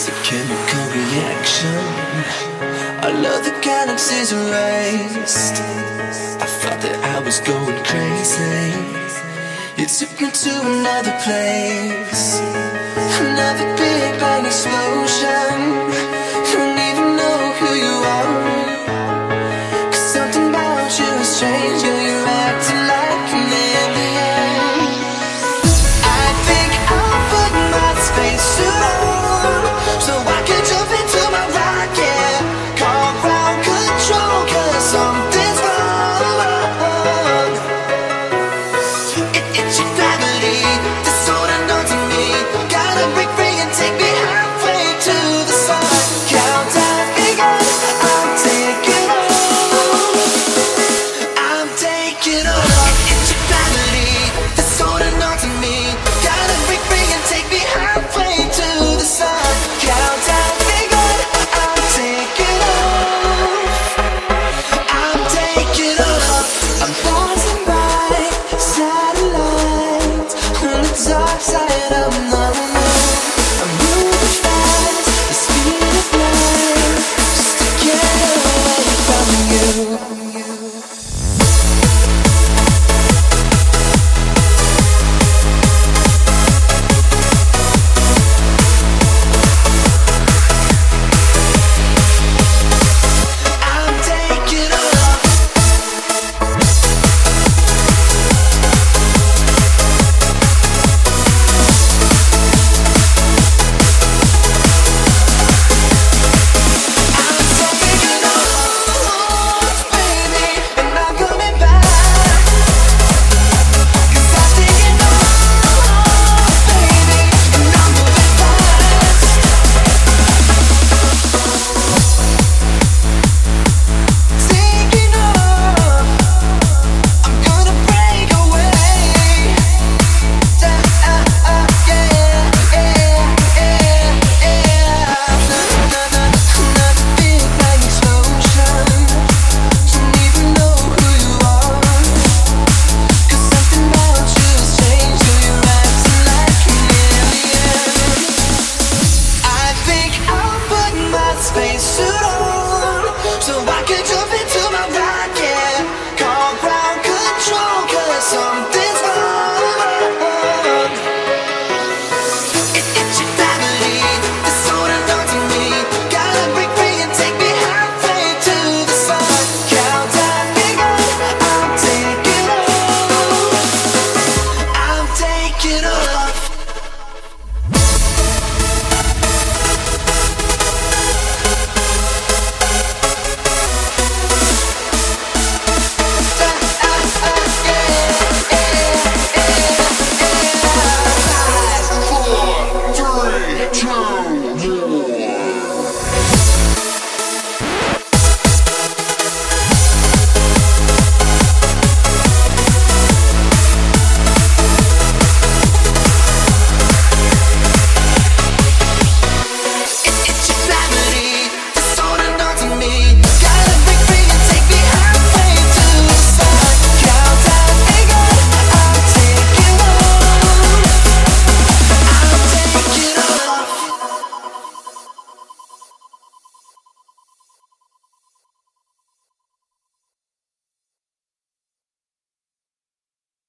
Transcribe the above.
It's a chemical reaction. All of the galaxies erased. I thought that I was going crazy. You took me to another place. Another big bang explosion. Don't even know who you are. 'Cause something about you has changed. Girl, you're acting like an alien. I think I'll put my spacesuit on, so I can jump into my rocket. Call ground control, 'cause something's wrong. It's your gravity that's holding on to me. Gotta break free and take me halfway to the sun. Countdown begun, I'm taking off. I'm taking off. It's your gravity that's holding on to me. Gotta break free and take me halfway to the sun. Countdown begun, I'm taking off. I'm taking off. I'm passing by satellites on the dark side of the moon. I'm moving fast, the speed of light, just to get away from you. I'm taking off. I'm taking off, baby, and I'm coming back. 'Cause I'm taking off, baby, and I'm moving fast. Taking off, I'm gonna break away. Yeah, Another big bang explosion. Don't even know who you are. 'Cause something about you has changed. Girl, you're acting like an alien. I think I'll put my spacesuit